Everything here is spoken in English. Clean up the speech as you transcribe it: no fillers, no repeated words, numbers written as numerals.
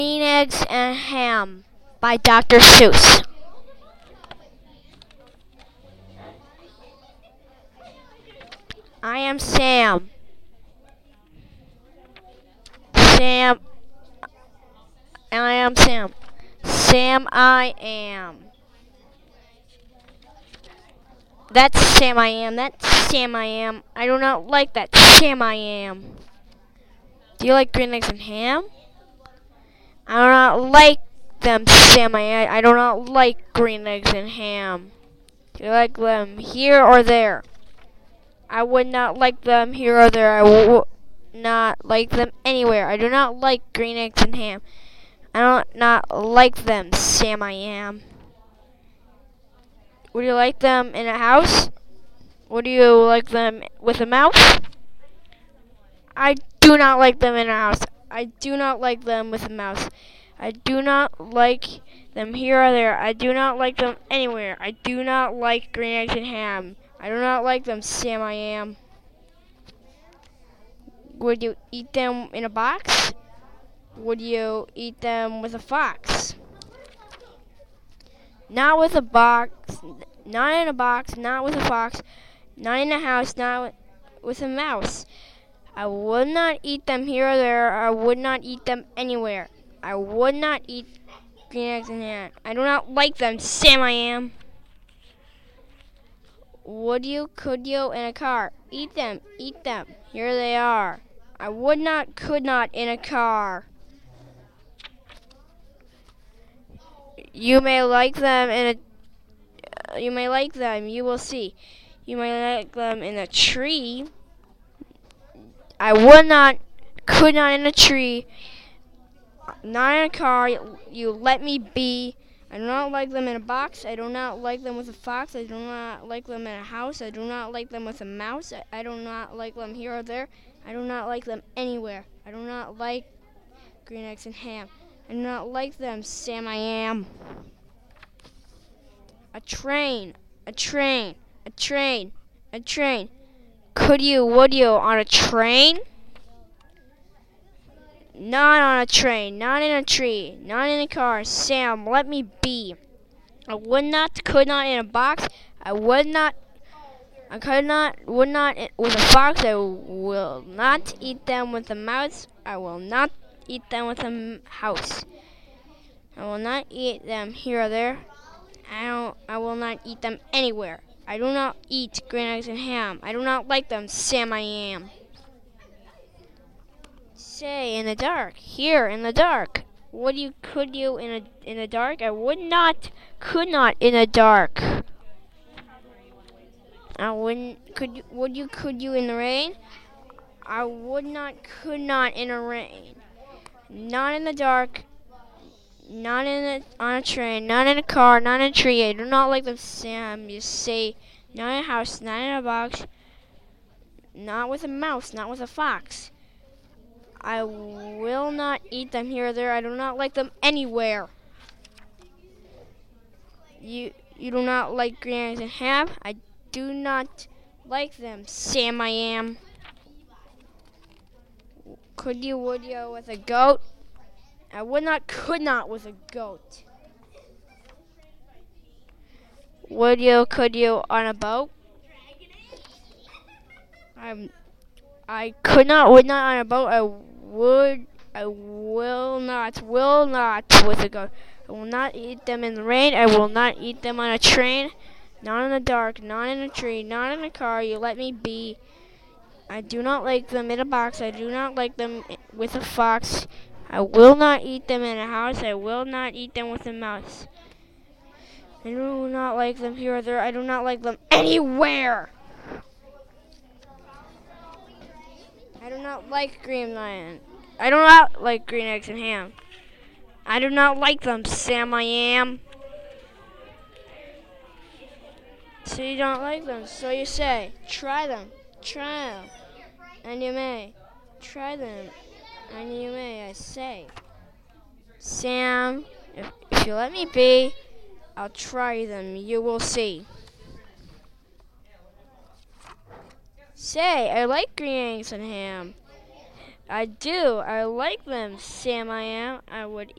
Green Eggs and Ham by Dr. Seuss. I am Sam. Sam. I am Sam. Sam, I am. That's Sam, I am. That's Sam, I am. I do not like that. Sam, I am. Do you like green eggs and ham? I do not like them, Sam, I am. I do not like green eggs and ham. Do you like them here or there? I would not like them here or there. I would not like them anywhere. I do not like green eggs and ham. I do not like them, Sam, I am. Would you like them in a house? Would you like them with a mouse? I do not like them in a house. I do not like them with a mouse. I do not like them here or there. I do not like them anywhere. I do not like green eggs and ham. I do not like them, Sam, I am. Would you eat them in a box? Would you eat them with a fox? Not with a box. Not in a box. Not with a fox. Not in a house. Not with a mouse. I would not eat them here or there. I would not eat them anywhere. I would not eat green eggs and ham. I do not like them, Sam, I am. Would you, could you, in a car? Eat them, eat them. Here they are. I would not, could not, in a car. You may like them in a. You may like them. You will see. You may like them in a tree. I would not, could not in a tree. Not in a car. You let me be. I do not like them in a box. I do not like them with a fox. I do not like them in a house. I do not like them with a mouse. I do not like them here or there. I do not like them anywhere. I do not like green eggs and ham. I do not like them, Sam, I am. A train, a train, a train, a train. Could you, would you, on a train? Not on a train, not in a tree, not in a car. Sam, let me be. I would not, could not in a box. I would not, I could not, would not with a fox. I will not eat them with a mouse. I will not eat them with a house. I will not eat them here or there. I will not eat them anywhere. I do not eat green eggs and ham. I do not like them, Sam, I am. Say in the dark, here in the dark. Would you, could you in the dark? I would not, could not in the dark. I wouldn't, would you, could you in the rain? I would not, could not in the rain. Not in the dark. Not on a train, not in a car, not in a tree. I do not like them, Sam. You say, not in a house, not in a box, not with a mouse, not with a fox. I will not eat them here or there. I do not like them anywhere. You do not like green eggs and ham. I do not like them, Sam, I am. Could you, would you, with a goat? I would not, could not with a goat. Would you, could you on a boat? I could not, would not on a boat. I will not with a goat. I will not eat them in the rain. I will not eat them on a train. Not in the dark, not in a tree, not in a car. You let me be. I do not like them in a box. I do not like them with a fox. I will not eat them in a house. I will not eat them with a mouse. I do not like them here or there. I do not like them anywhere. I do not like green lion. I do not like green eggs and ham. I do not like them, Sam, I am. So you don't like them. So you say, try them, and you may. Try them. And you may, I say, Sam, if you let me be, I'll try them, you will see. Say, I like green eggs and ham. I do. I like them, Sam. I would